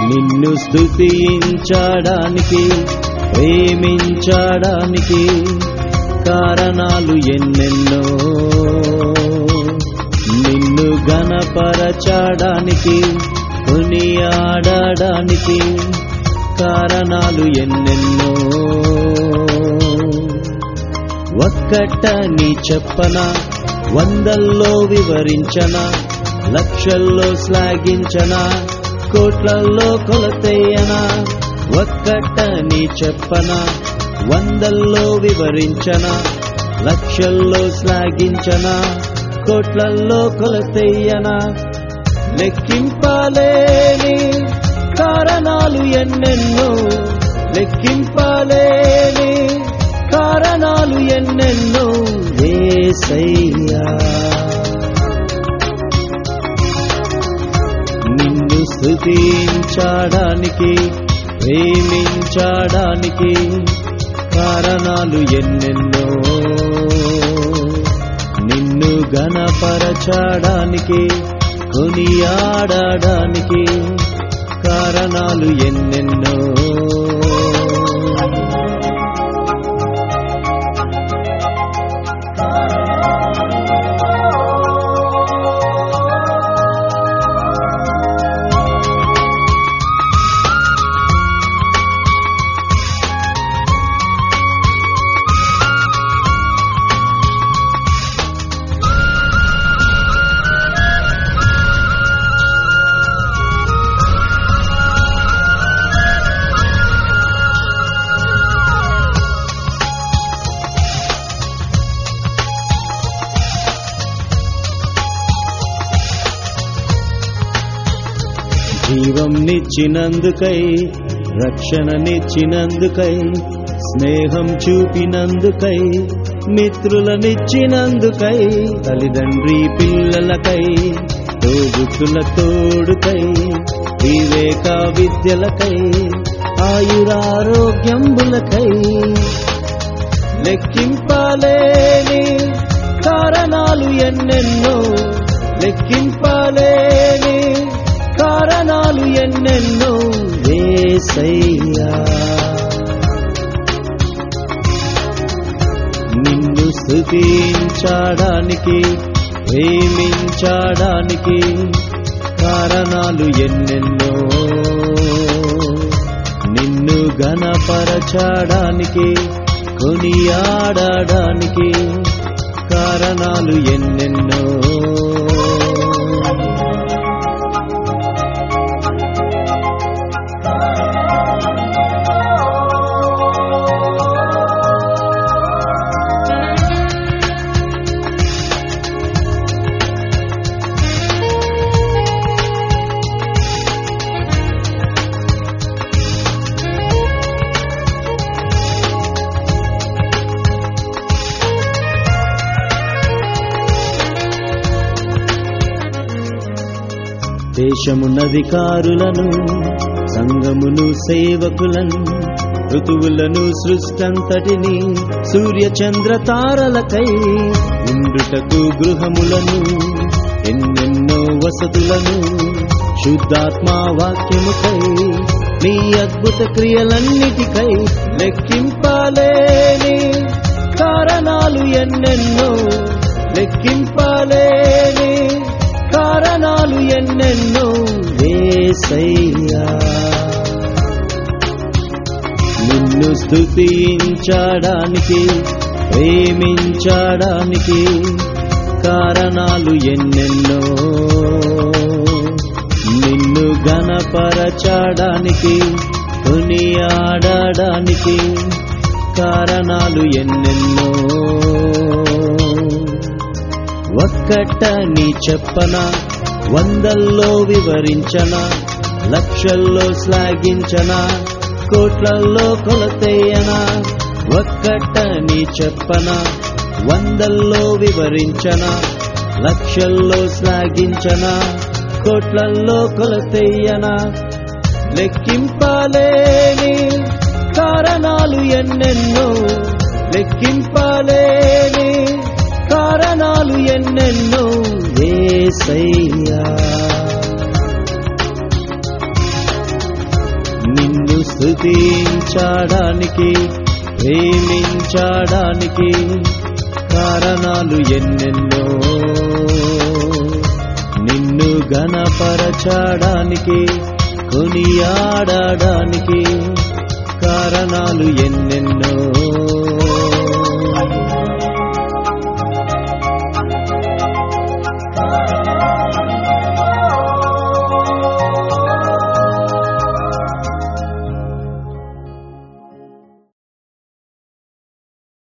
నిన్ను స్తుతించడానికి ప్రేమించడానికి కారణాలు ఎన్నెన్నో, నిన్ను ఘనపరచడానికి కొనియాడడానికి కారణాలు ఎన్నెన్నో. ఒక్కటని చెప్పనా, వందల్లో వివరించనా, లక్షల్లో శ్లాఘించనా, కోట్లల్లో కొలతేయనా. ఒక్కటని చెప్పనా, వందల్లో వివరించనా, లక్షల్లో శ్లాఘించనా, కోట్లల్లో కొలతేయనా. లెక్కింపలేని కారణాలు ఎన్నెన్నో, లెక్కింపలేని కారణాలు ఎన్నెన్నో యేసయ్యా. నిన్ను స్తుతించడానికి ప్రేమించడానికి కారణాలు ఎన్నెన్నో, నిన్ను ఘనపరచడానికి కొనియాడడానికి కారణాలు ఎన్నెన్నో. జీవం నిచ్చినందుకై, రక్షణనిచ్చినందుకై, స్నేహం చూపినందుకై, మిత్రులనిచ్చినందుకై, తల్లిదండ్రి పిల్లలకై, తోబుట్టుల తోడుకై, వివేక విద్యలకై, ఆయురారోగ్యంబులకై. లెక్కింపలేని కారణాలు ఎన్నెన్నో, లెక్కింపలేని కారణాలు ఎన్నెన్నో యేసయ్యా. నిన్ను స్తుతించడానికి ప్రేమించడానికి కారణాలు ఎన్నెన్నో, నిన్ను ఘనపరచడానికి కొనియాడడానికి కారణాలు ఎన్నెన్నో. దేశమునధికారులను, సంఘమును సేవకులను, ఋతువులను సృష్టంతటిని, సూర్య చంద్ర తారలకై ఉండుటకు గృహములను, ఎన్నెన్నో వసతులను, శుద్ధాత్మా వాక్యముకై, నీ అద్భుత క్రియలన్నిటికై. లెక్కింపలేని కారణాలు ఎన్నెన్నో, లెక్కింపలేని కారణాలు ఎన్నెన్నో యేసయ్యా. నిన్ను స్తుతించడానికి ప్రేమించడానికి కారణాలు ఎన్నెన్నో, నిన్ను ఘనపరచడానికి కొనియాడడానికి కారణాలు ఎన్నెన్నో. ఒక్కటని చెప్పనా, వందల్లో వివరించనా, లక్షల్లో శ్లాఘించనా, కోట్లల్లో కొలతేయనా. ఒక్కటని చెప్పనా, వందల్లో వివరించనా, లక్షల్లో శ్లాఘించనా, కోట్లల్లో కొలతేయనా. లెక్కింపలేని కారణాలు ఎన్నెన్నో, లెక్కింపలేని కారణాలు ఎన్నెన్నో యేసయ్యా. స్తుతించడానికి ప్రేమించడానికి కారణాలు ఎన్నెన్నో, నిన్ను ఘనపరచడానికి కొనియాడడానికి కారణాలు ఎన్నెన్నో.